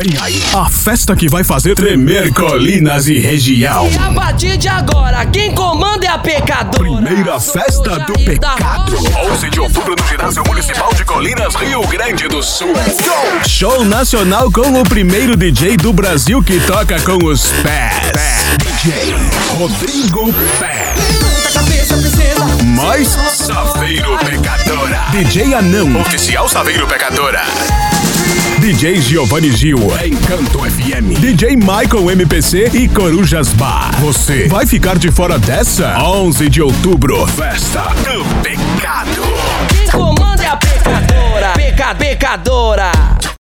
Vem aí, a festa que vai fazer tremer Colinas e região. E a partir de agora, quem comanda é a pecadora. Primeira festa do pecado. 11 de outubro no Ginásio Municipal de Colinas, Rio Grande do Sul. Show nacional com o primeiro DJ do Brasil que toca com os pés. DJ Rodrigo Pé. Mais Saveiro Pecadora. DJ Anão, oficial Saveiro Pecadora. DJ Giovanni Gil, Encanto FM. DJ Michael MPC e Corujas Bar. Você vai ficar de fora dessa? 11 de outubro, festa do pecado. Quem comanda é a pecadora. Pecadora.